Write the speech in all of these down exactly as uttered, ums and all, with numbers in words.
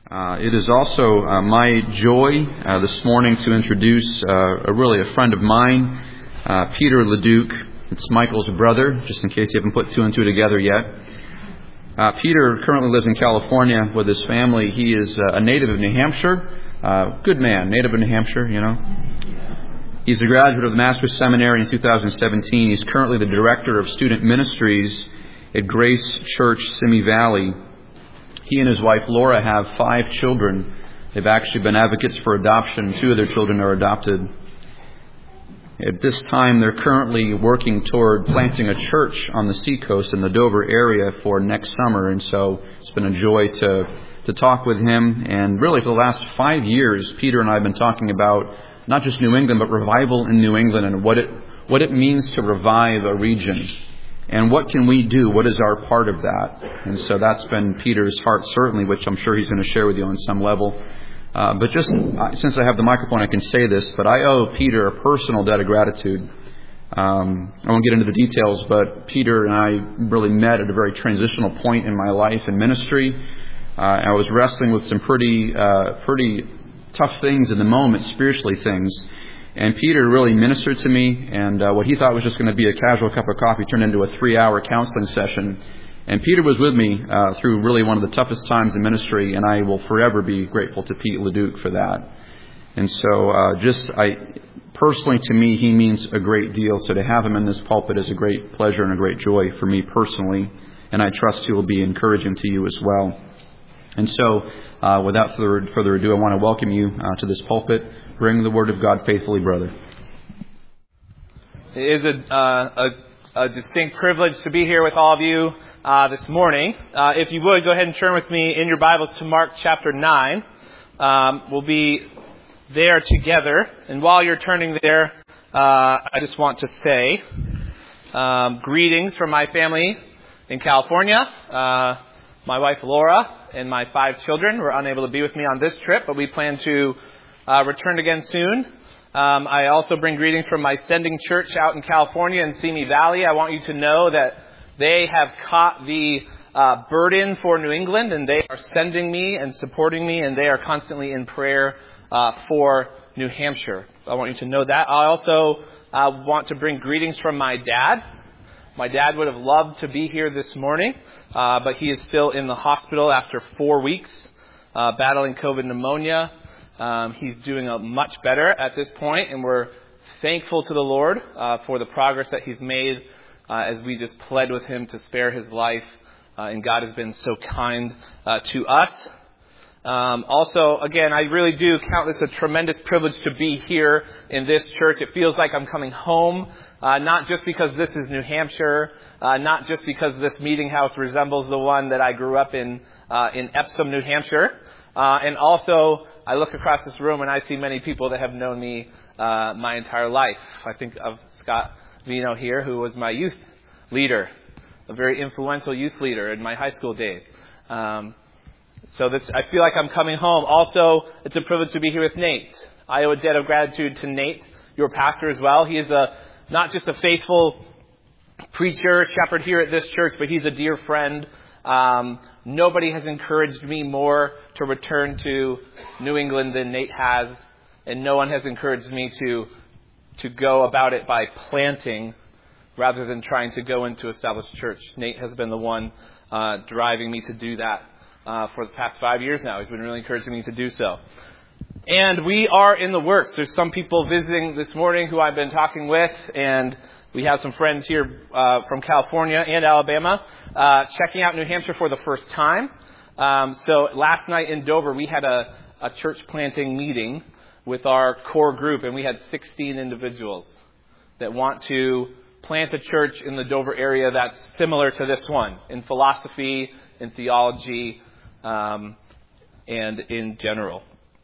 Uh, it is also uh, my joy uh, this morning to introduce uh, a really a friend of mine, uh, Peter Leduc. It's Michael's brother, just in case you haven't put two and two together yet. Uh, Peter currently lives in California with his family. He is uh, a native of New Hampshire. Uh, good man, native of New Hampshire, you know. He's a graduate of the Master's Seminary in two thousand seventeen. He's currently the Director of Student Ministries at Grace Church, Simi Valley. He and his wife Laura have five children. They've actually been advocates for adoption. Two of their children are adopted. At this time, they're currently working toward planting a church on the seacoast in the Dover area for next summer. And so it's been a joy to, to talk with him. And really for the last five years, Peter and I have been talking about not just New England, but revival in New England and what it, what it means to revive a region. And what can we do? What is our part of that? And so that's been Peter's heart, certainly, which I'm sure he's going to share with you on some level. Uh, but just uh, since I have the microphone, I can say this, but I owe Peter a personal debt of gratitude. Um, I won't get into the details, but Peter and I really met at a very transitional point in my life and ministry. Uh, I was wrestling with some pretty, uh, pretty tough things in the moment, spiritually things. And Peter really ministered to me, and uh, what he thought was just going to be a casual cup of coffee turned into a three-hour counseling session. And Peter was with me uh, through really one of the toughest times in ministry, and I will forever be grateful to Pete Leduc for that. And so uh, just, I personally, to me, he means a great deal. So to have him in this pulpit is a great pleasure and a great joy for me personally, and I trust he will be encouraging to you as well. And so uh, without further, further ado, I want to welcome you uh, to this pulpit. Bring the Word of God faithfully, brother. It is a, uh, a, a distinct privilege to be here with all of you uh, this morning. Uh, if you would, go ahead and turn with me in your Bibles to Mark chapter nine. Um, we'll be there together. And while you're turning there, uh, I just want to say um, greetings from my family in California. Uh, my wife Laura and my five children were unable to be with me on this trip, but we plan to Uh, return again soon. Um, I also bring greetings from my sending church out in California in Simi Valley. I want you to know that they have caught the uh, burden for New England, and they are sending me and supporting me, and they are constantly in prayer uh, for New Hampshire. I want you to know that. I also uh, want to bring greetings from my dad. My dad would have loved to be here this morning, uh, but he is still in the hospital after four weeks uh, battling COVID pneumonia. Um, he's doing a much better at this point, and we're thankful to the Lord uh, for the progress that he's made uh, as we just pled with him to spare his life. Uh, and God has been so kind uh, to us. Um, also, again, I really do count this a tremendous privilege to be here in this church. It feels like I'm coming home, uh, not just because this is New Hampshire, uh, not just because this meeting house resembles the one that I grew up in, uh, in Epsom, New Hampshire. Uh, and also, I look across this room and I see many people that have known me uh, my entire life. I think of Scott Vino here, who was my youth leader, a very influential youth leader in my high school days. Um, so that's, I feel like I'm coming home. Also, it's a privilege to be here with Nate. I owe a debt of gratitude to Nate, your pastor as well. He is a not just a faithful preacher, shepherd here at this church, but he's a dear friend. Um, nobody has encouraged me more to return to New England than Nate has, and no one has encouraged me to to go about it by planting rather than trying to go into established church. Nate has been the one uh, driving me to do that uh, for the past five years now. He's been really encouraging me to do so. And we are in the works. There's some people visiting this morning who I've been talking with, and we have some friends here uh, from California and Alabama uh, checking out New Hampshire for the first time. Um, so last night in Dover, we had a, a church planting meeting with our core group, and we had sixteen individuals that want to plant a church in the Dover area that's similar to this one in philosophy, in theology, um, and in general.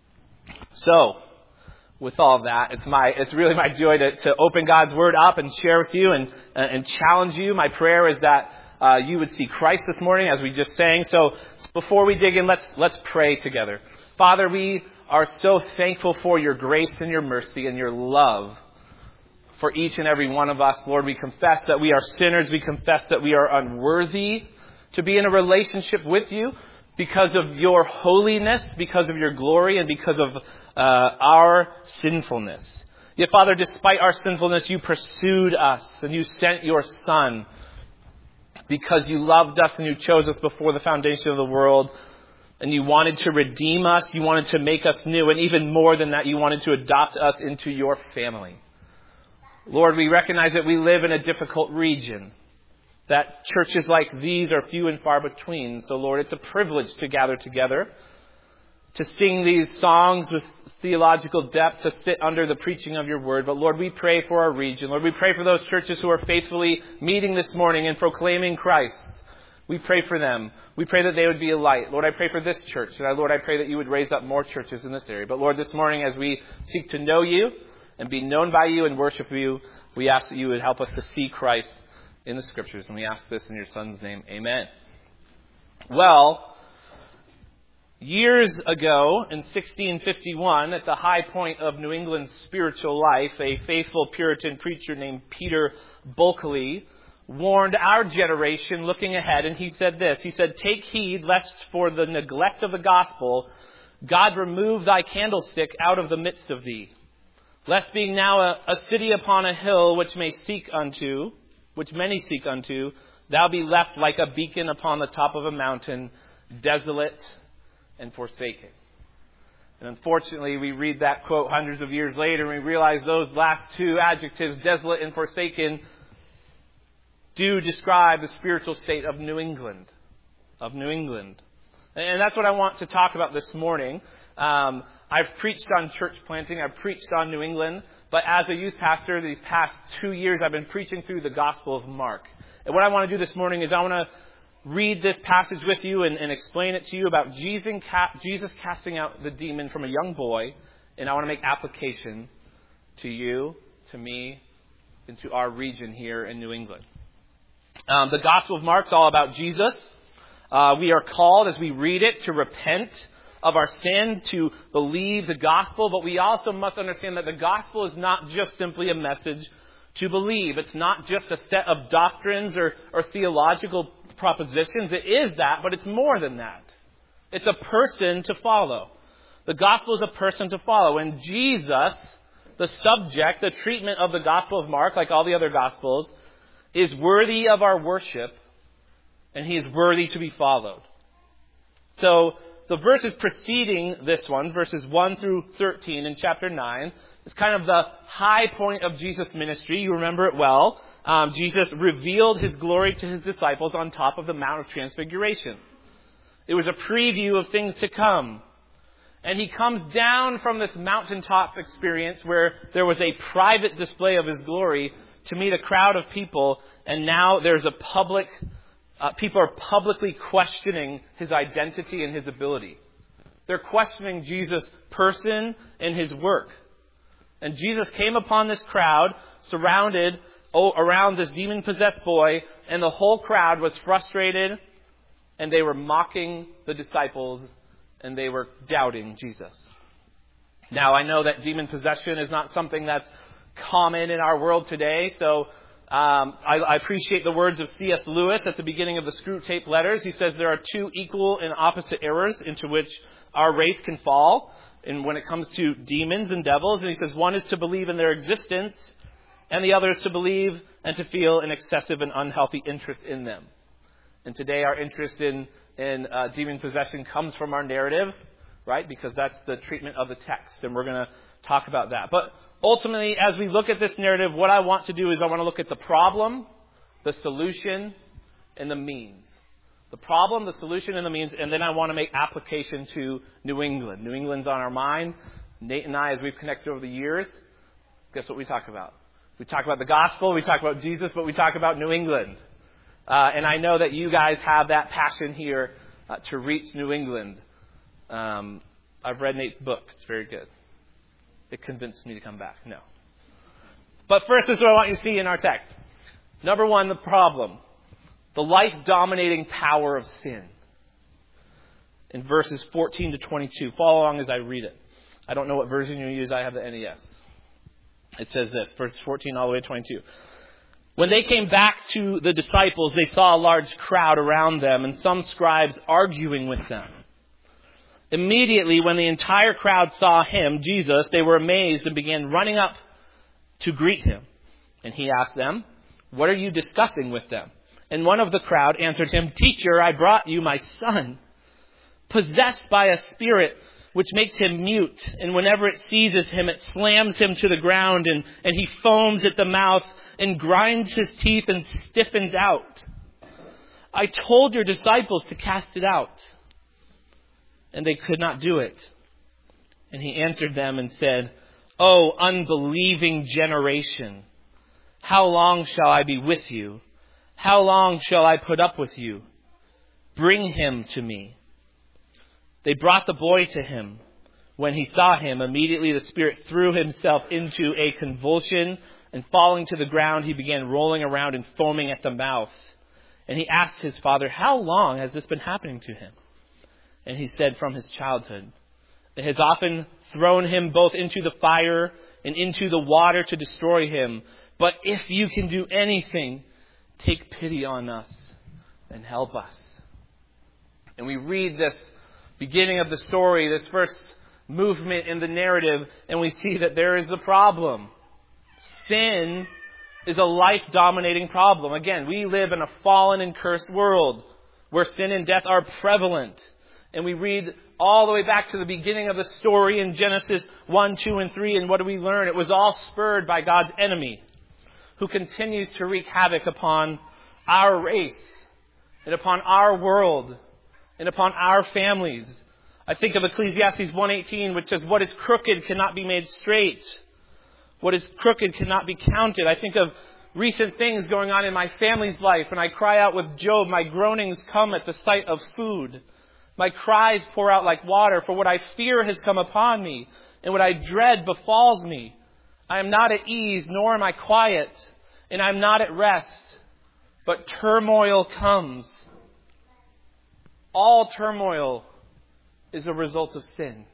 So, with all of that, it's my it's really my joy to, to open God's Word up and share with you and and challenge you. My prayer is that uh, you would see Christ this morning, as we just sang. So before we dig in, let's let's pray together. Father, we are so thankful for your grace and your mercy and your love for each and every one of us. Lord, we confess that we are sinners. We confess that we are unworthy to be in a relationship with you. because of your holiness, because of your glory, and because of uh, our sinfulness. Yet, Father, despite our sinfulness, you pursued us and you sent your Son because you loved us and you chose us before the foundation of the world. And you wanted to redeem us. You wanted to make us new. And even more than that, you wanted to adopt us into your family. Lord, we recognize that we live in a difficult region, that churches like these are few and far between. So, Lord, it's a privilege to gather together, to sing these songs with theological depth, to sit under the preaching of your word. But, Lord, we pray for our region. Lord, we pray for those churches who are faithfully meeting this morning and proclaiming Christ. We pray for them. We pray that they would be a light. Lord, I pray for this church. And, Lord, I pray that you would raise up more churches in this area. But, Lord, this morning as we seek to know you and be known by you and worship you, we ask that you would help us to see Christ in the Scriptures. And we ask this in your Son's name. Amen. Well, years ago in sixteen fifty-one, at the high point of New England's spiritual life, a faithful Puritan preacher named Peter Bulkeley warned our generation looking ahead, and he said this. He said, "Take heed lest for the neglect of the gospel God remove thy candlestick out of the midst of thee. Lest being now a, a city upon a hill which may seek unto, which many seek unto, thou be left like a beacon upon the top of a mountain, desolate and forsaken." And unfortunately, we read that quote hundreds of years later and we realize those last two adjectives, desolate and forsaken, do describe the spiritual state of New England, of New England. And that's what I want to talk about this morning. Um, I've preached on church planting. I've preached on New England. But as a youth pastor, these past two years, I've been preaching through the Gospel of Mark. And what I want to do this morning is I want to read this passage with you and, and explain it to you about Jesus, Jesus casting out the demon from a young boy. And I want to make application to you, to me, and to our region here in New England. Um, the Gospel of Mark is all about Jesus. Uh, we are called, as we read it, to repent of our sin, to believe the gospel. But we also must understand that the gospel is not just simply a message to believe. It's not just a set of doctrines or, or theological propositions. It is that, but it's more than that. It's a person to follow. The gospel is a person to follow. And Jesus, the subject, the treatment of the Gospel of Mark, like all the other gospels, is worthy of our worship, and he is worthy to be followed. So the verses preceding this one, verses one through thirteen in chapter nine, is kind of the high point of Jesus' ministry. You remember it well. Um, Jesus revealed his glory to his disciples on top of the Mount of Transfiguration. It was a preview of things to come. And he comes down from this mountaintop experience where there was a private display of his glory to meet a crowd of people, and now there's a public, uh, people are publicly questioning his identity and his ability. They're questioning Jesus' person and his work. And Jesus came upon this crowd, surrounded oh, around this demon-possessed boy, and the whole crowd was frustrated, and they were mocking the disciples, and they were doubting Jesus. Now, I know that demon possession is not something that's common in our world today. So um, I, I appreciate the words of C S Lewis at the beginning of the Screwtape Letters. He says there are two equal and opposite errors into which our race can fall and when it comes to demons and devils. And he says one is to believe in their existence, and the other is to believe and to feel an excessive and unhealthy interest in them. And today our interest in, in uh, demon possession comes from our narrative, right? Because that's the treatment of the text, and we're going to talk about that. But ultimately, as we look at this narrative, what I want to do is I want to look at the problem, the solution, and the means. The problem, the solution, and the means, and then I want to make application to New England. New England's on our mind. Nate and I, as we've connected over the years, guess what we talk about? We talk about the gospel, we talk about Jesus, but we talk about New England. Uh, and I know that you guys have that passion here uh, to reach New England. Um, I've read Nate's book. It's very good. It convinced me to come back. No. But first, this is what I want you to see in our text. Number one, the problem. The life-dominating power of sin. In verses fourteen to twenty-two. Follow along as I read it. I don't know what version you use. I have the N E S. It says this, verses fourteen all the way to twenty-two. When they came back to the disciples, they saw a large crowd around them and some scribes arguing with them. Immediately, when the entire crowd saw him, Jesus, they were amazed and began running up to greet him. And he asked them, "What are you discussing with them?" And one of the crowd answered him, "Teacher, I brought you my son, possessed by a spirit which makes him mute. And whenever it seizes him, it slams him to the ground, and, and he foams at the mouth and grinds his teeth and stiffens out. I told your disciples to cast it out, and they could not do it." And he answered them and said, "O unbelieving generation, how long shall I be with you? How long shall I put up with you? Bring him to me." They brought the boy to him. When he saw him, immediately the spirit threw himself into a convulsion, and falling to the ground, he began rolling around and foaming at the mouth. And he asked his father, "How long has this been happening to him?" And he said, "From his childhood. It has often thrown him both into the fire and into the water to destroy him. But if you can do anything, take pity on us and help us." And we read this beginning of the story, this first movement in the narrative, and we see that there is a problem. Sin is a life-dominating problem. Again, we live in a fallen and cursed world where sin and death are prevalent. And we read all the way back to the beginning of the story in Genesis one, two, and three, and what do we learn? It was all spurred by God's enemy, who continues to wreak havoc upon our race and upon our world and upon our families. I think of Ecclesiastes one eighteen, which says, "What is crooked cannot be made straight. What is crooked cannot be counted." I think of recent things going on in my family's life, and I cry out with Job, "My groanings come at the sight of food. My cries pour out like water, for what I fear has come upon me, and what I dread befalls me. I am not at ease, nor am I quiet, and I am not at rest, but turmoil comes." All turmoil is a result of sin.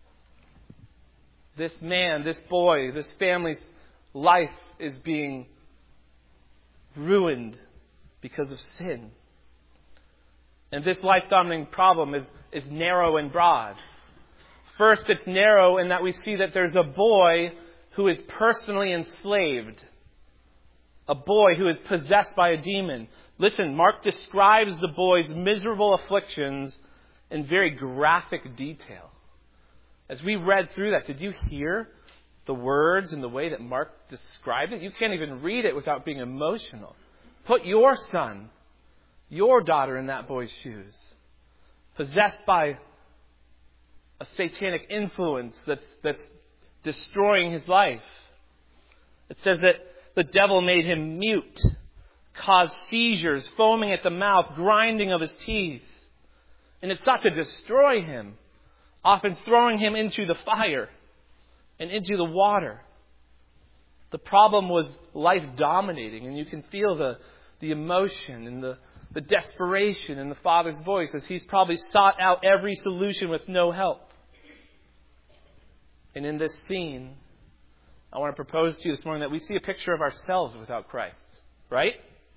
This man, this boy, this family's life is being ruined because of sin. And this life-dominating problem is, is narrow and broad. First, it's narrow in that we see that there's a boy who is personally enslaved. A boy who is possessed by a demon. Listen, Mark describes the boy's miserable afflictions in very graphic detail. As we read through that, did you hear the words and the way that Mark described it? You can't even read it without being emotional. Put your son, your daughter in that boy's shoes. Possessed by a satanic influence that's, that's destroying his life. It says that the devil made him mute, caused seizures, foaming at the mouth, grinding of his teeth. And it's not to destroy him, often throwing him into the fire and into the water. The problem was life dominating, and you can feel the, the emotion and the, the desperation in the father's voice as he's probably sought out every solution with no help. And in this scene, I want to propose to you this morning that we see a picture of ourselves without Christ, right?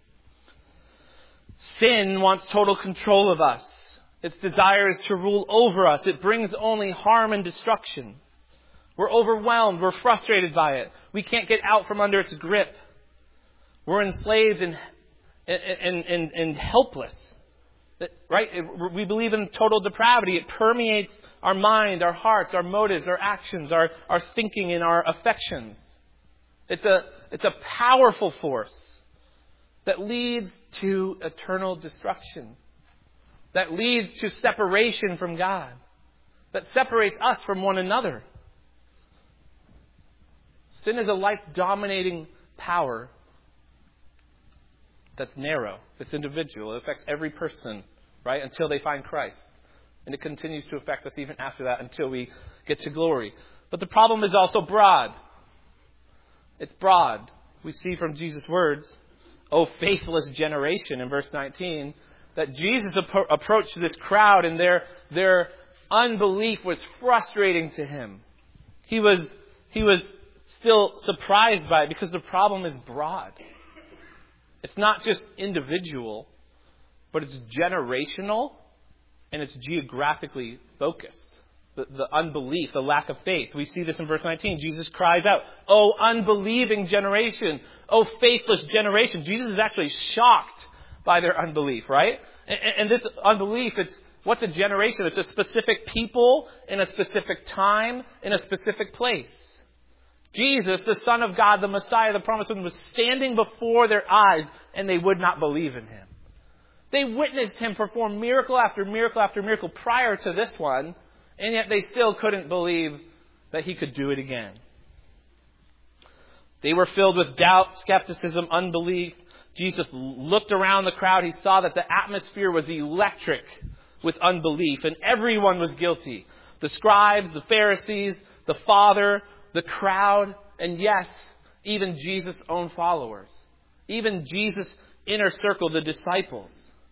Sin wants total control of us. Its desire is to rule over us. It brings only harm and destruction. We're overwhelmed. We're frustrated by it. We can't get out from under its grip. We're enslaved and, and, and, and helpless. Right? We believe in total depravity. It permeates our mind, our hearts, our motives, our actions, our, our thinking, and our affections. It's a, it's a powerful force that leads to eternal destruction. That leads to separation from God. That separates us from one another. Sin is a life-dominating power that's narrow. It's individual. It affects every person, right, until they find Christ. And it continues to affect us even after that until we get to glory. But the problem is also broad. It's broad. We see from Jesus' words, "O faithless generation," in verse nineteen, that Jesus appro- approached this crowd and their, their unbelief was frustrating to him. He was, he was still surprised by it because the problem is broad. It's not just individual, but it's generational and it's geographically focused. The, the unbelief, the lack of faith. We see this in verse nineteen. Jesus cries out, "O unbelieving generation, O faithless generation." Jesus is actually shocked by their unbelief, right? And, and this unbelief, it's what's a generation? It's a specific people in a specific time, in a specific place. Jesus, the Son of God, the Messiah, the promised one, was standing before their eyes, and they would not believe in him. They witnessed him perform miracle after miracle after miracle prior to this one, and yet they still couldn't believe that he could do it again. They were filled with doubt, skepticism, unbelief. Jesus looked around the crowd. He saw that the atmosphere was electric with unbelief, and everyone was guilty. The scribes, the Pharisees, the Father, the crowd, and yes, even Jesus' own followers. Even Jesus' inner circle, the disciples.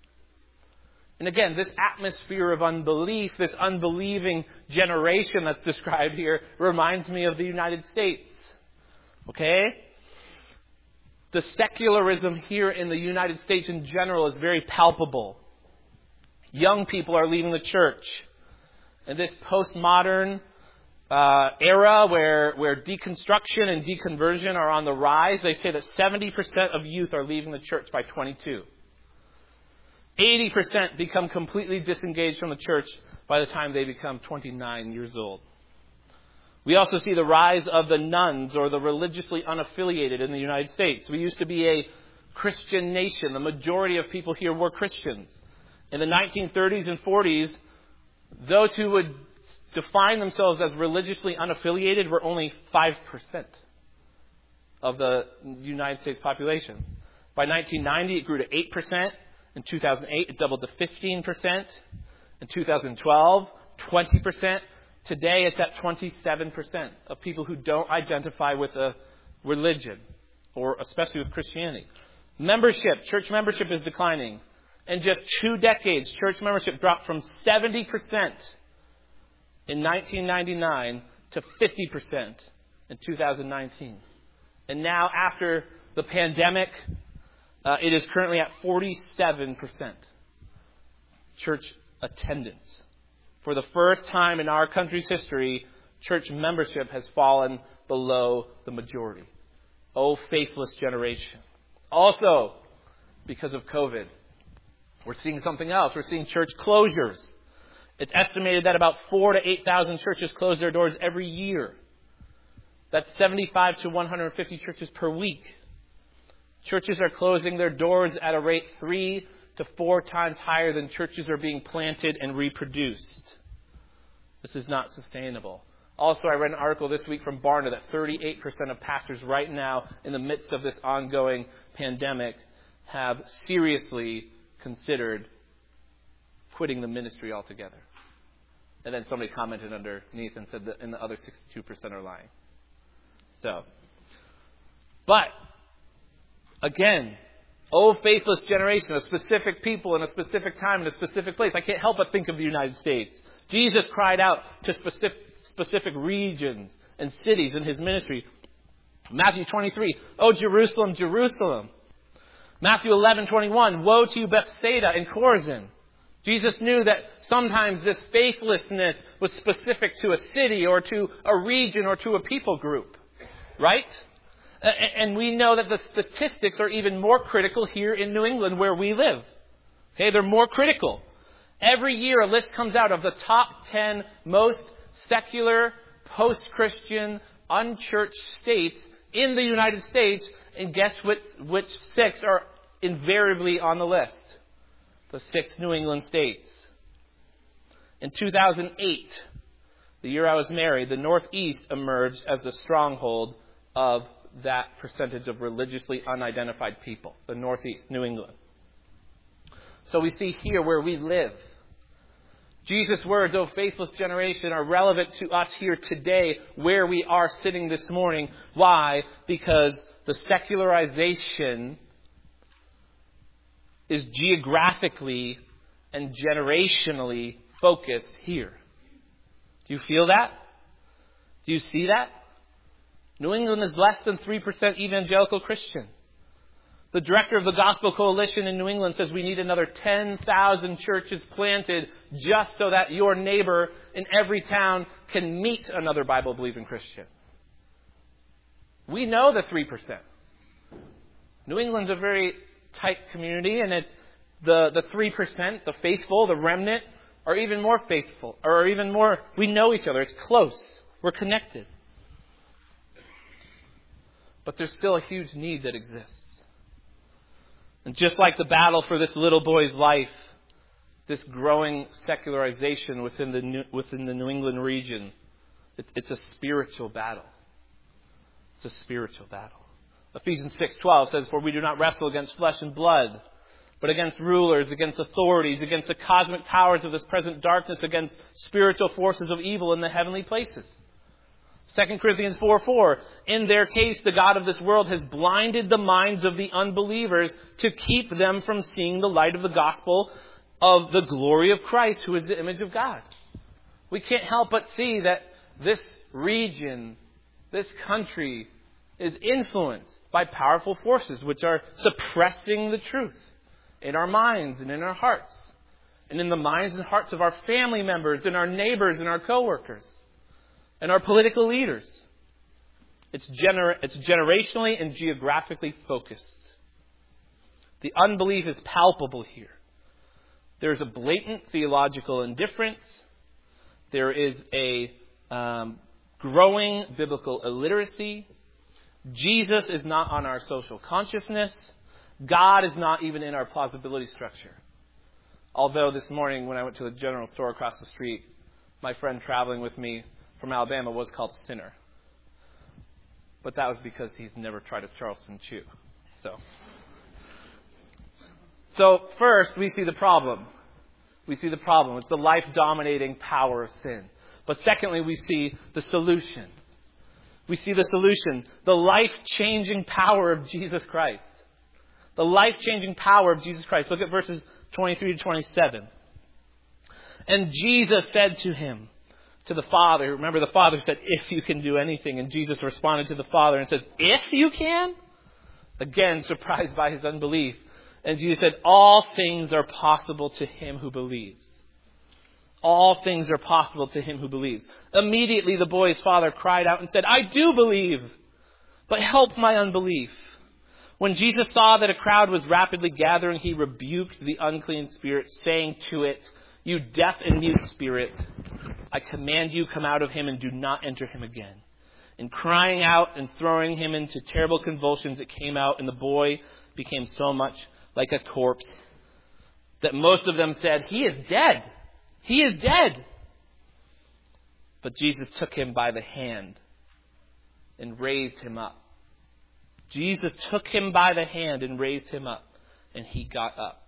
And again, this atmosphere of unbelief, this unbelieving generation that's described here, reminds me of the United States. Okay? The secularism here in the United States in general is very palpable. Young people are leaving the church. In this postmodern uh, era where, where deconstruction and deconversion are on the rise, they say that seventy percent of youth are leaving the church by twenty-two. eighty percent become completely disengaged from the church by the time they become twenty-nine years old. We also see the rise of the nones, or the religiously unaffiliated, in the United States. We used to be a Christian nation. The majority of people here were Christians. In the nineteen thirties and forties, those who would define themselves as religiously unaffiliated were only five percent of the United States population. By nineteen ninety, it grew to eight percent. In two thousand eight, it doubled to fifteen percent. In two thousand twelve, twenty percent. Today, it's at twenty-seven percent of people who don't identify with a religion, or especially with Christianity. Membership, church membership is declining. In just two decades, church membership dropped from seventy percent in nineteen ninety-nine to fifty percent in two thousand nineteen. And now, after the pandemic, Uh, it is currently at forty-seven percent church attendance. For the first time in our country's history, church membership has fallen below the majority. Oh, faithless generation. Also, because of COVID, we're seeing something else. We're seeing church closures. It's estimated that about four to eight thousand churches close their doors every year. That's seventy-five to one hundred fifty churches per week. Churches are closing their doors at a rate three to four times higher than churches are being planted and reproduced. This is not sustainable. Also, I read an article this week from Barna that thirty-eight percent of pastors right now, in the midst of this ongoing pandemic, have seriously considered quitting the ministry altogether. And then somebody commented underneath and said that and the other sixty-two percent are lying. So, but again, oh, faithless generation, a specific people in a specific time in a specific place. I can't help but think of the United States. Jesus cried out to specific, specific regions and cities in his ministry. Matthew twenty-three, "Oh, Jerusalem, Jerusalem." Matthew eleven twenty-one, "Woe to you, Bethsaida and Chorazin." Jesus knew that sometimes this faithlessness was specific to a city or to a region or to a people group, right? And we know that the statistics are even more critical here in New England where we live. Okay, they're more critical. Every year a list comes out of the top ten most secular, post-Christian, unchurched states in the United States. And guess which, which six are invariably on the list? The six New England states. In two thousand eight, the year I was married, the Northeast emerged as the stronghold of that percentage of religiously unidentified people, the Northeast, New England. So we see here where we live. Jesus' words, "O faithless generation," are relevant to us here today where we are sitting this morning. Why? Because the secularization is geographically and generationally focused here. Do you feel that? Do you see that? New England is less than three percent evangelical Christian. The director of the Gospel Coalition in New England says we need another ten thousand churches planted just so that your neighbor in every town can meet another Bible-believing Christian. We know the three percent. New England's a very tight community, and it's the, the three percent, the faithful, the remnant, are even more faithful, or even more, we know each other. It's close. We're connected. But there's still a huge need that exists. And just like the battle for this little boy's life, this growing secularization within the New, within the New England region, it's, it's a spiritual battle. It's a spiritual battle. Ephesians six twelve says, "For we do not wrestle against flesh and blood, but against rulers, against authorities, against the cosmic powers of this present darkness, against spiritual forces of evil in the heavenly places." Second Corinthians four four, "In their case, the God of this world has blinded the minds of the unbelievers to keep them from seeing the light of the gospel of the glory of Christ, who is the image of God." We can't help but see that this region, this country, is influenced by powerful forces which are suppressing the truth in our minds and in our hearts, and in the minds and hearts of our family members, and our neighbors, and our coworkers, and our political leaders. It's, gener- it's generationally and geographically focused. The unbelief is palpable here. There's a blatant theological indifference. There is a um, growing biblical illiteracy. Jesus is not on our social consciousness. God is not even in our plausibility structure. Although this morning when I went to the general store across the street, my friend traveling with me from Alabama was called Sinner. But that was because he's never tried a Charleston Chew. So, so first we see the problem. We see the problem. It's the life-dominating power of sin. But secondly, we see the solution. We see the solution. The life-changing power of Jesus Christ. The life-changing power of Jesus Christ. Look at verses twenty-three to twenty-seven. "And Jesus said to him," to the Father. Remember, the Father said, "If you can do anything." And Jesus responded to the Father and said, "If you can?" Again, surprised by his unbelief. And Jesus said, "All things are possible to him who believes." All things are possible to him who believes. Immediately the boy's father cried out and said, "I do believe, but help my unbelief." When Jesus saw that a crowd was rapidly gathering, he rebuked the unclean spirit, saying to it, "You deaf and mute spirit, I command you, come out of him and do not enter him again." And crying out and throwing him into terrible convulsions, it came out, and the boy became so much like a corpse that most of them said, "He is dead. He is dead." But Jesus took him by the hand and raised him up. Jesus took him by the hand and raised him up, and he got up.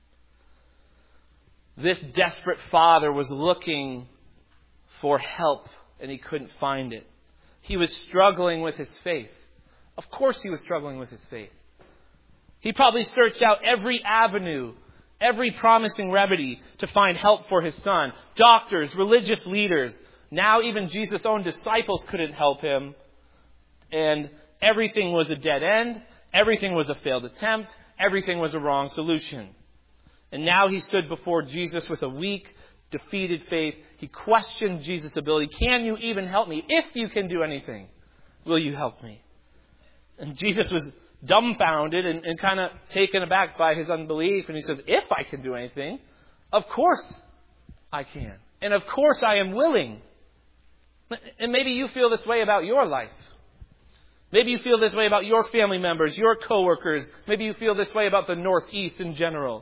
This desperate father was looking for help, and he couldn't find it. He was struggling with his faith. Of course he was struggling with his faith. He probably searched out every avenue, every promising remedy to find help for his son. Doctors, religious leaders. Now even Jesus' own disciples couldn't help him. And everything was a dead end. Everything was a failed attempt. Everything was a wrong solution. And now he stood before Jesus with a weak, defeated faith. He questioned Jesus' ability. "Can you even help me? If you can do anything, will you help me?" And Jesus was dumbfounded and, and kind of taken aback by his unbelief. And he said, "If I can do anything, of course I can. And of course I am willing." And maybe you feel this way about your life. Maybe you feel this way about your family members, your coworkers. Maybe you feel this way about the Northeast in general.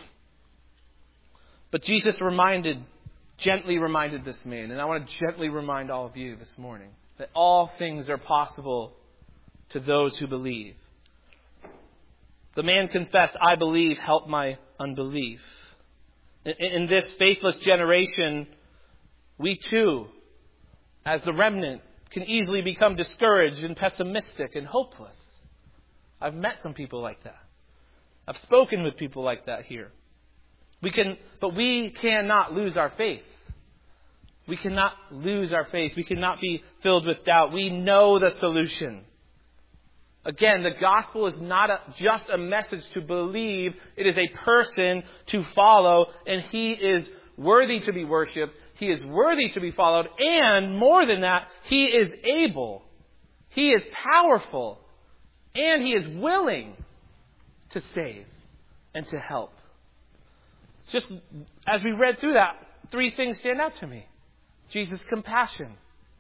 But Jesus reminded, gently reminded this man, and I want to gently remind all of you this morning, that all things are possible to those who believe. The man confessed, "I believe, help my unbelief." In, in this faithless generation, we too, as the remnant, can easily become discouraged and pessimistic and hopeless. I've met some people like that. I've spoken with people like that here. We can, but we cannot lose our faith. We cannot lose our faith. We cannot be filled with doubt. We know the solution. Again, the gospel is not a, just a message to believe. It is a person to follow, and he is worthy to be worshipped. He is worthy to be followed, and more than that, he is able. He is powerful, and he is willing to save and to help. Just as we read through that, three things stand out to me. Jesus' compassion.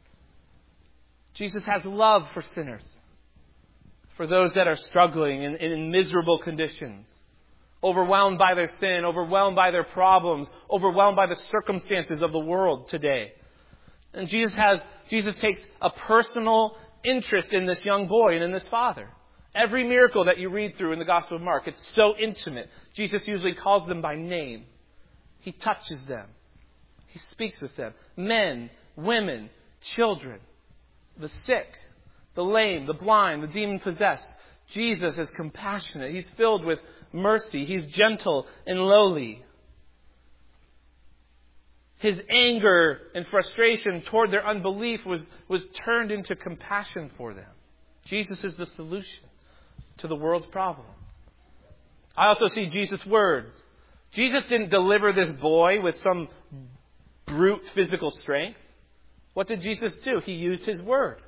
Jesus has love for sinners, for those that are struggling in, in miserable conditions, overwhelmed by their sin, overwhelmed by their problems, overwhelmed by the circumstances of the world today. And Jesus has, Jesus takes a personal interest in this young boy and in this father. Every miracle that you read through in the Gospel of Mark, it's so intimate. Jesus usually calls them by name. He touches them. He speaks with them. Men, women, children, the sick, the lame, the blind, the demon-possessed. Jesus is compassionate. He's filled with mercy. He's gentle and lowly. His anger and frustration toward their unbelief was, was turned into compassion for them. Jesus is the solution to the world's problem. I also see Jesus' words. Jesus didn't deliver this boy with some brute physical strength. What did Jesus do? He used his word.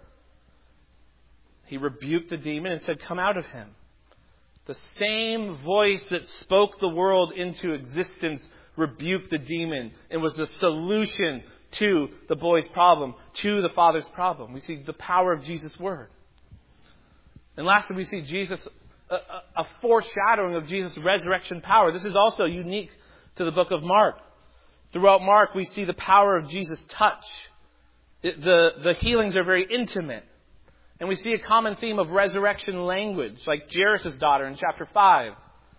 He rebuked the demon and said, "Come out of him." The same voice that spoke the world into existence rebuked the demon and was the solution to the boy's problem, to the father's problem. We see the power of Jesus' word. And lastly, we see Jesus, a, a foreshadowing of Jesus' resurrection power. This is also unique to the book of Mark. Throughout Mark, we see the power of Jesus' touch. It, the, the healings are very intimate. And we see a common theme of resurrection language, like Jairus' daughter in chapter five.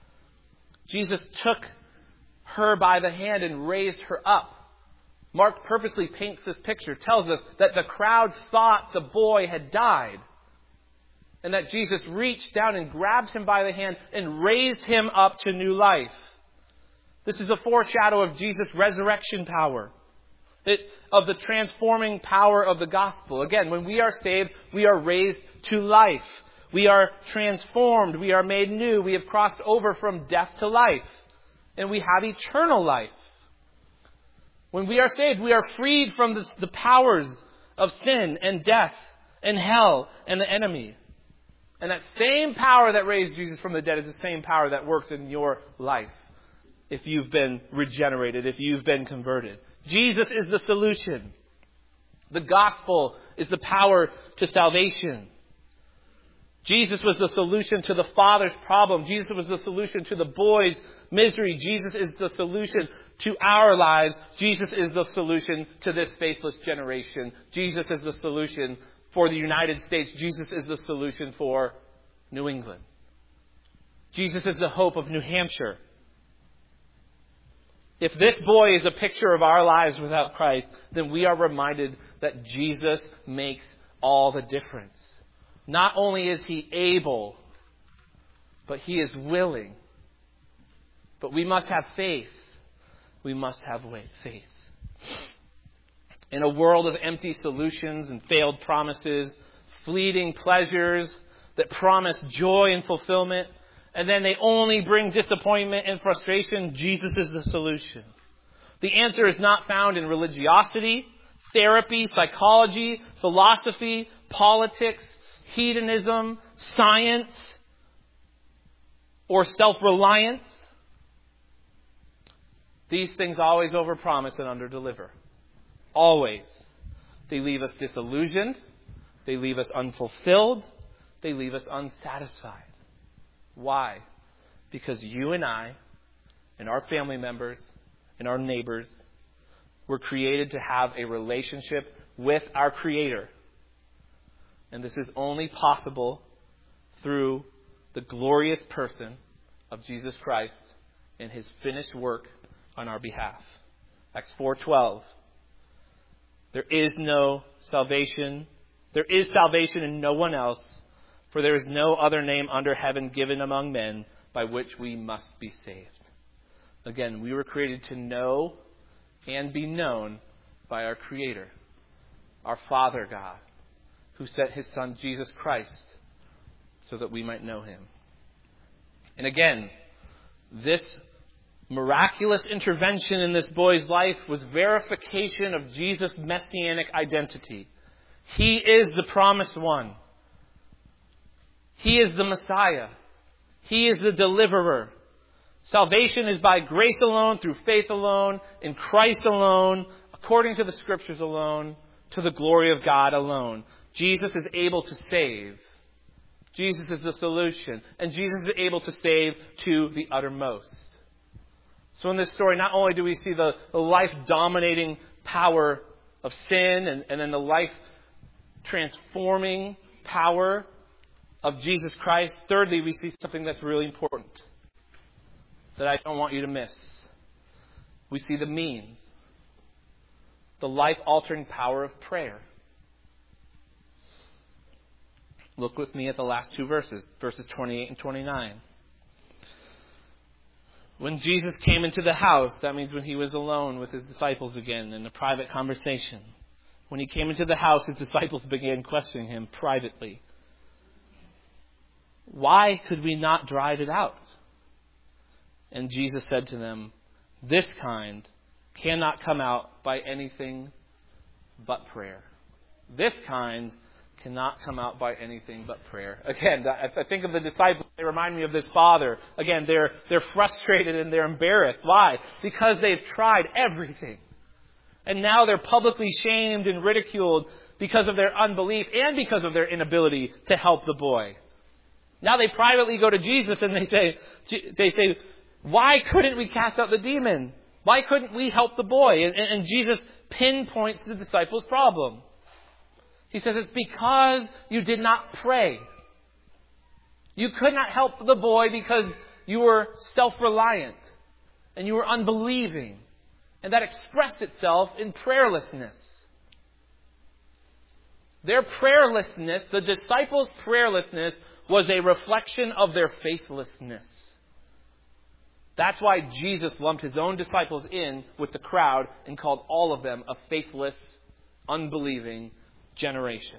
Jesus took her by the hand and raised her up. Mark purposely paints this picture, tells us that the crowd thought the boy had died, and that Jesus reached down and grabbed him by the hand and raised him up to new life. This is a foreshadow of Jesus' resurrection power. It, of the transforming power of the gospel. Again, when we are saved, we are raised to life. We are transformed. We are made new. We have crossed over from death to life. And we have eternal life. When we are saved, we are freed from the, the powers of sin and death and hell and the enemy. And that same power that raised Jesus from the dead is the same power that works in your life if you've been regenerated, if you've been converted. Jesus is the solution. The gospel is the power to salvation. Jesus was the solution to the father's problem. Jesus was the solution to the boy's misery. Jesus is the solution to our lives. Jesus is the solution to this faithless generation. Jesus is the solution for the United States. Jesus is the solution for New England. Jesus is the hope of New Hampshire. If this boy is a picture of our lives without Christ, then we are reminded that Jesus makes all the difference. Not only is he able, but he is willing. But we must have faith. We must have faith. In a world of empty solutions and failed promises, fleeting pleasures that promise joy and fulfillment, and then they only bring disappointment and frustration, Jesus is the solution. The answer is not found in religiosity, therapy, psychology, philosophy, politics, hedonism, science, or self-reliance. These things always overpromise and underdeliver. Always. They leave us disillusioned. They leave us unfulfilled. They leave us unsatisfied. Why? Because you and I and our family members and our neighbors were created to have a relationship with our Creator. And this is only possible through the glorious person of Jesus Christ and his finished work on our behalf. Acts four twelve. There is no salvation. There is salvation in no one else. For there is no other name under heaven given among men by which we must be saved. Again, we were created to know and be known by our Creator, our Father God, who sent his Son Jesus Christ so that we might know him. And again, this miraculous intervention in this boy's life was verification of Jesus' messianic identity. He is the promised one. He is the Messiah. He is the deliverer. Salvation is by grace alone, through faith alone, in Christ alone, according to the Scriptures alone, to the glory of God alone. Jesus is able to save. Jesus is the solution. And Jesus is able to save to the uttermost. So in this story, not only do we see the, the life-dominating power of sin and, and then the life-transforming power of Jesus Christ, thirdly, we see something that's really important that I don't want you to miss. We see the means. The life-altering power of prayer. Look with me at the last two verses, verses twenty-eight and twenty-nine. When Jesus came into the house, that means when he was alone with his disciples again in a private conversation. When he came into the house, his disciples began questioning him privately. Why could we not drive it out? And Jesus said to them, this kind cannot come out by anything but prayer. This kind cannot come out by anything but prayer. Again, I think of the disciples, they remind me of this father. Again, they're, they're frustrated and they're embarrassed. Why? Because they've tried everything. And now they're publicly shamed and ridiculed because of their unbelief and because of their inability to help the boy. Now they privately go to Jesus and they say, they say, why couldn't we cast out the demon? Why couldn't we help the boy? And, and Jesus pinpoints the disciples' problem. He says, it's because you did not pray. You could not help the boy because you were self-reliant and you were unbelieving. And that expressed itself in prayerlessness. Their prayerlessness, the disciples' prayerlessness, was a reflection of their faithlessness. That's why Jesus lumped his own disciples in with the crowd and called all of them a faithless, unbelieving generation.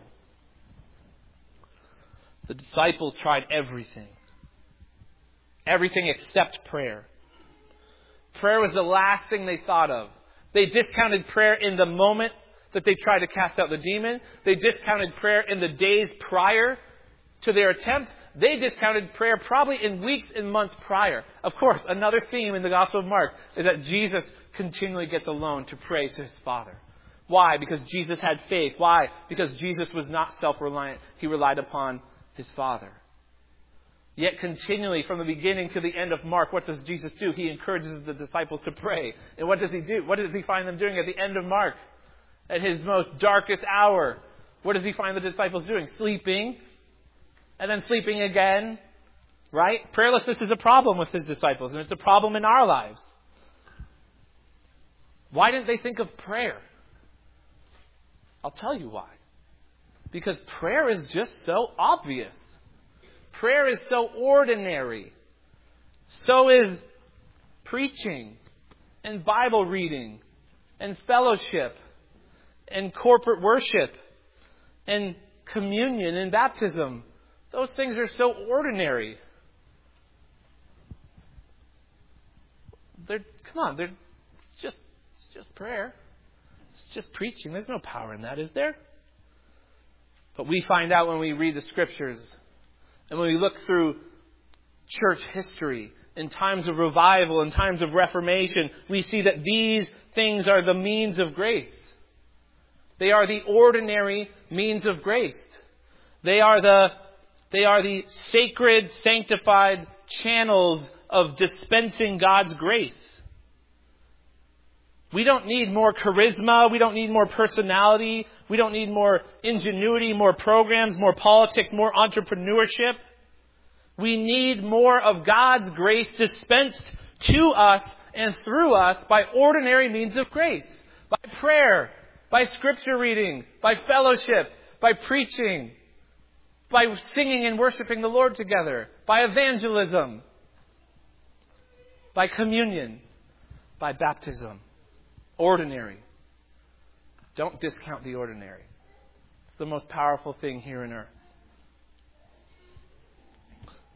The disciples tried everything. Everything except prayer. Prayer was the last thing they thought of. They discounted prayer in the moment that they tried to cast out the demon. They discounted prayer in the days prior to their attempt. They discounted prayer probably in weeks and months prior. Of course, another theme in the Gospel of Mark is that Jesus continually gets alone to pray to his Father. Why? Because Jesus had faith. Why? Because Jesus was not self-reliant. He relied upon his Father. Yet continually, from the beginning to the end of Mark, what does Jesus do? He encourages the disciples to pray. And what does he do? What does he find them doing at the end of Mark? At his most darkest hour, what does he find the disciples doing? Sleeping. And then sleeping again. Right? Prayerlessness is a problem with his disciples. And it's a problem in our lives. Why didn't they think of prayer? I'll tell you why. Because prayer is just so obvious. Prayer is so ordinary. So is preaching and Bible reading and fellowship and corporate worship and communion and baptism. Those things are so ordinary. They're, come on, they're, it's just, it's just prayer. It's just preaching. There's no power in that, is there? But we find out when we read the Scriptures and when we look through church history, in times of revival, in times of reformation, we see that these things are the means of grace. They are the ordinary means of grace. They are the, they are the sacred, sanctified channels of dispensing God's grace. We don't need more charisma. We don't need more personality. We don't need more ingenuity, more programs, more politics, more entrepreneurship. We need more of God's grace dispensed to us and through us by ordinary means of grace. By prayer, by scripture reading, by fellowship, by preaching, by singing and worshiping the Lord together, by evangelism, by communion, by baptism. Ordinary. Don't discount the ordinary. It's the most powerful thing here on earth.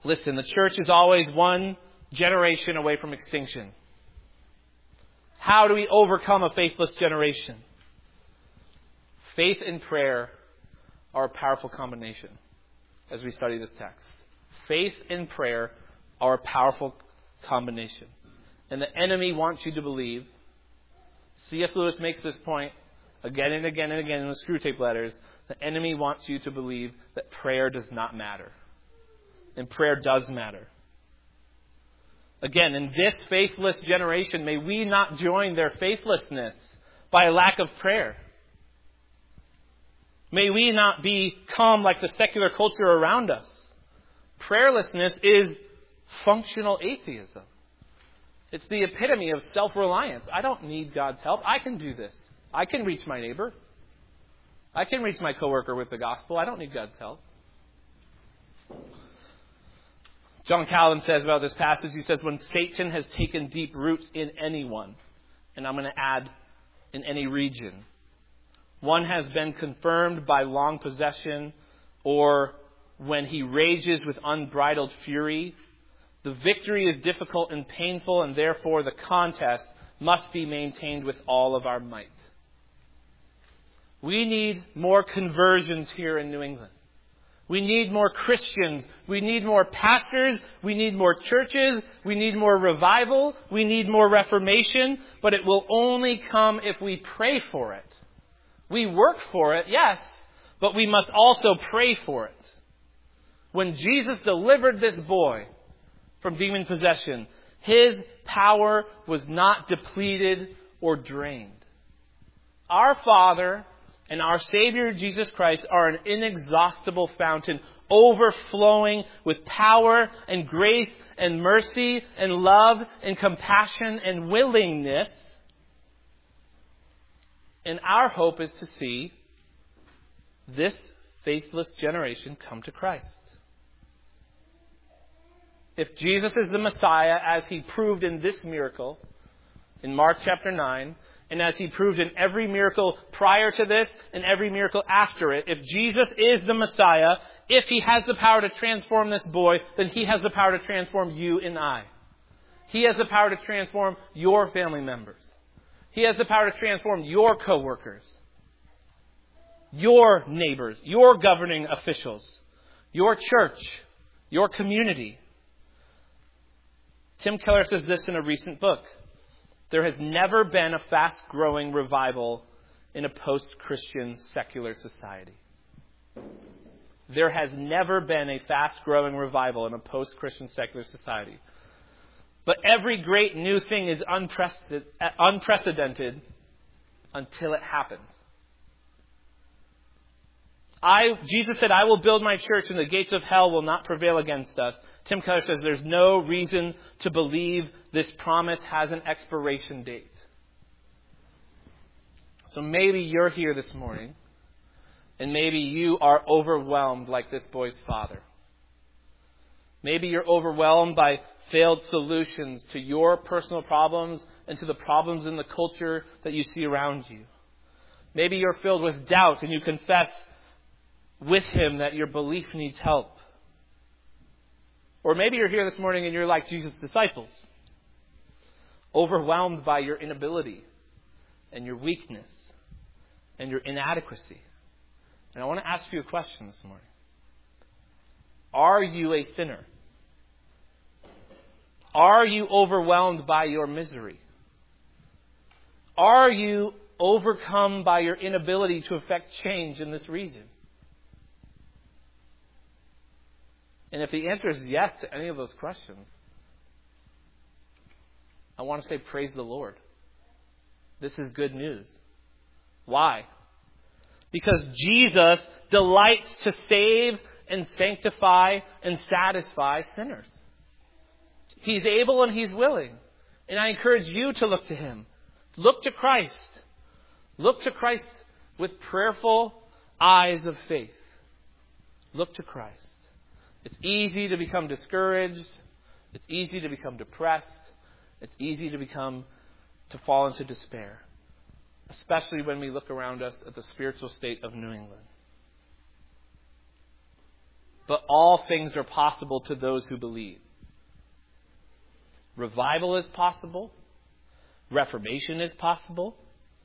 Listen, the church is always one generation away from extinction. How do we overcome a faithless generation? Faith and prayer are a powerful combination as we study this text. Faith and prayer are a powerful combination. And the enemy wants you to believe. C S Lewis makes this point again and again and again in the Screwtape Letters. The enemy wants you to believe that prayer does not matter. And prayer does matter. Again, in this faithless generation, may we not join their faithlessness by a lack of prayer. May we not become like the secular culture around us. Prayerlessness is functional atheism. It's the epitome of self-reliance. I don't need God's help. I can do this. I can reach my neighbor. I can reach my coworker with the gospel. I don't need God's help. John Calvin says about this passage, he says, when Satan has taken deep root in anyone, and I'm going to add in any region, one has been confirmed by long possession, or when he rages with unbridled fury, the victory is difficult and painful, and therefore the contest must be maintained with all of our might. We need more conversions here in New England. We need more Christians. We need more pastors. We need more churches. We need more revival. We need more reformation. But it will only come if we pray for it. We work for it, yes, but we must also pray for it. When Jesus delivered this boy from demon possession, his power was not depleted or drained. Our Father and our Savior Jesus Christ are an inexhaustible fountain, overflowing with power and grace and mercy and love and compassion and willingness. And our hope is to see this faithless generation come to Christ. If Jesus is the Messiah, as he proved in this miracle, in Mark chapter nine, and as he proved in every miracle prior to this and every miracle after it, if Jesus is the Messiah, if he has the power to transform this boy, then he has the power to transform you and I. He has the power to transform your family members. He has the power to transform your coworkers, your neighbors, your governing officials, your church, your community. Tim Keller says this in a recent book. There has never been a fast-growing revival in a post-Christian secular society. There has never been a fast-growing revival in a post-Christian secular society. But every great new thing is unprecedented until it happens. I, Jesus said, I will build my church and the gates of hell will not prevail against us. Tim Keller says there's no reason to believe this promise has an expiration date. So maybe you're here this morning and maybe you are overwhelmed like this boy's father. Maybe you're overwhelmed by failed solutions to your personal problems and to the problems in the culture that you see around you. Maybe you're filled with doubt and you confess with him that your belief needs help. Or maybe you're here this morning and you're like Jesus' disciples, overwhelmed by your inability and your weakness and your inadequacy. And I want to ask you a question this morning. Are you a sinner? Are you overwhelmed by your misery? Are you overcome by your inability to effect change in this region? And if the answer is yes to any of those questions, I want to say praise the Lord. This is good news. Why? Because Jesus delights to save and sanctify and satisfy sinners. He's able and he's willing. And I encourage you to look to him. Look to Christ. Look to Christ with prayerful eyes of faith. Look to Christ. It's easy to become discouraged. It's easy to become depressed. It's easy to become, to fall into despair. Especially when we look around us at the spiritual state of New England. but all things are possible to those who believe. Revival is possible. Reformation is possible.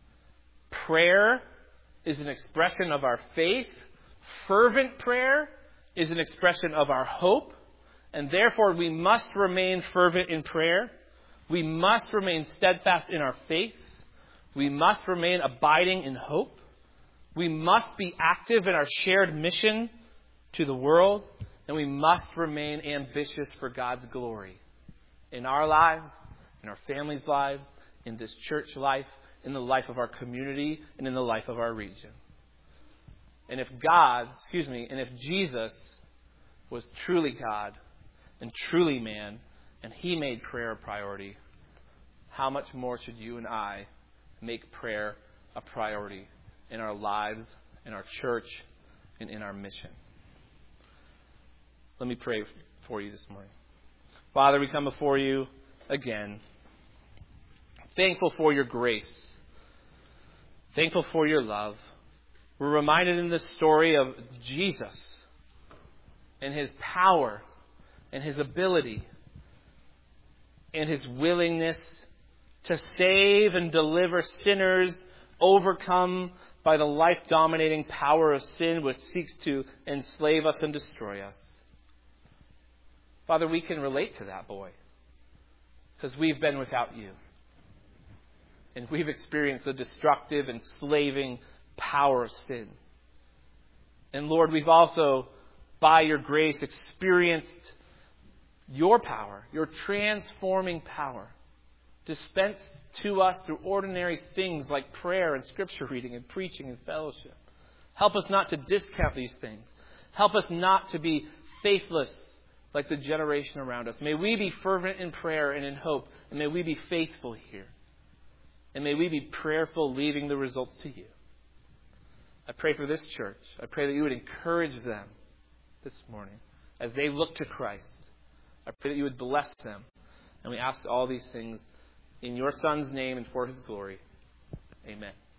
Prayer is an expression of our faith. Fervent prayer is an expression of our hope. And therefore, we must remain fervent in prayer. We must remain steadfast in our faith. We must remain abiding in hope. We must be active in our shared mission to the world. And we must remain ambitious for God's glory in our lives, in our families' lives, in this church life, in the life of our community, and in the life of our region. And if God, excuse me, and if Jesus was truly God and truly man, and He made prayer a priority, how much more should you and I make prayer a priority in our lives, in our church, and in our mission? Let me pray for you this morning. Father, we come before you again, thankful for your grace, thankful for your love. We're reminded in this story of Jesus and His power and His ability and His willingness to save and deliver sinners overcome by the life-dominating power of sin which seeks to enslave us and destroy us. Father, we can relate to that boy because we've been without you. And we've experienced the destructive, enslaving power of sin. And Lord, we've also, by your grace, experienced your power, your transforming power, dispensed to us through ordinary things like prayer and scripture reading and preaching and fellowship. Help us not to discount these things. Help us not to be faithless like the generation around us. May we be fervent in prayer and in hope, and may we be faithful here. And may we be prayerful, leaving the results to you. I pray for this church. I pray that you would encourage them this morning as they look to Christ. I pray that you would bless them. And we ask all these things in your Son's name and for His glory. Amen.